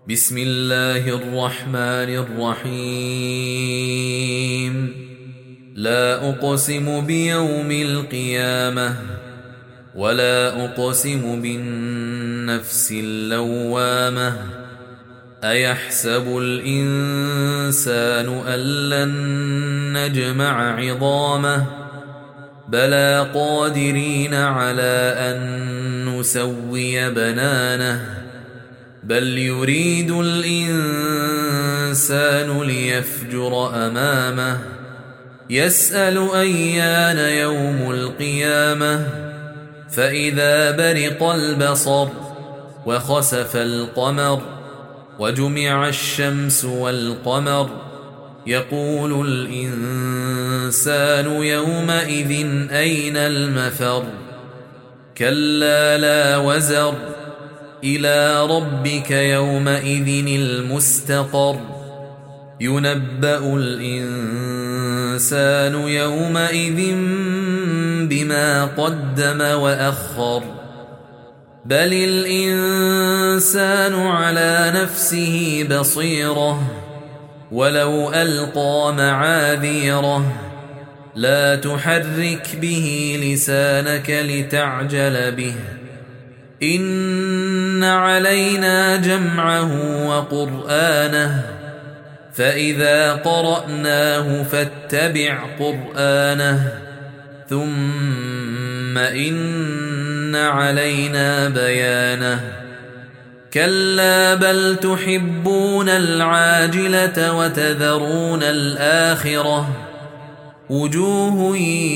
بسم الله الرحمن الرحيم. لا أقسم بيوم القيامة ولا أقسم بالنفس اللوامة. أيحسب الإنسان أن لن نجمع عظامه بلى قادرين على أن نسوي بنانه بل يريد الإنسان ليفجر أمامه يسأل أيان يوم القيامة فإذا برق البصر وخسف القمر وجمع الشمس والقمر يقول الإنسان يومئذ أين المفر كلا لا وزر إلى ربك يومئذ المستقر ينبأ الإنسان يومئذ بما قدم وأخر بل الإنسان على نفسه بصيرة ولو ألقى معاذيره لا تحرك به لسانك لتعجل به إن علينا جمعه وقرآنه فإذا قرأناه فاتبع قرآنه ثم إن علينا بيانه كلا بل تحبون العاجلة وتذرون الآخرة وجوه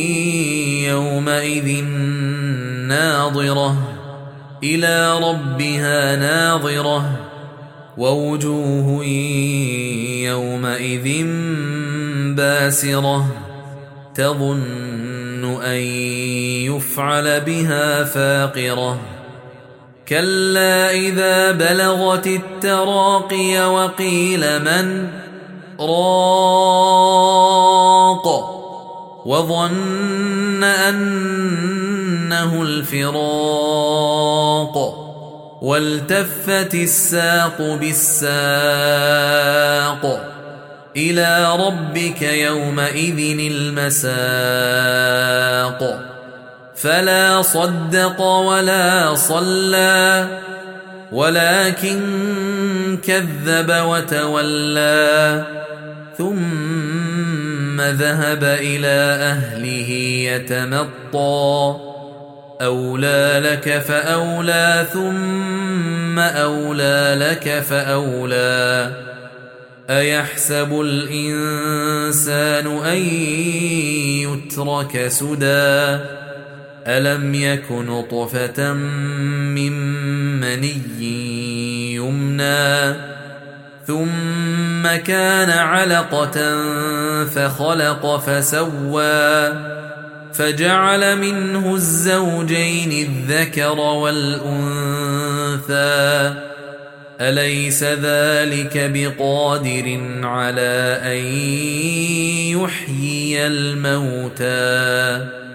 يومئذ ناظرة إلى ربها ناظرة ووجوه يومئذ باسرة تظن أن يفعل بها فاقرة كلا إذا بلغت التراقي وقيل من راق وظن أنه الفراق والتفت الساق بالساق إلى ربك يومئذ المساق فلا صدق ولا صلى ولكن كذب وتولى ثم ذهب إلى أهله يتمطى أولى لك فأولى ثم أولى لك فأولى أيحسب الإنسان أن يترك سدى ألم يك نطفة من مني يمنى ثم كان علقة فخلق فسوى فجعل منه الزوجين الذكر والأنثى أليس ذلك بقادر على أن يحيي الموتى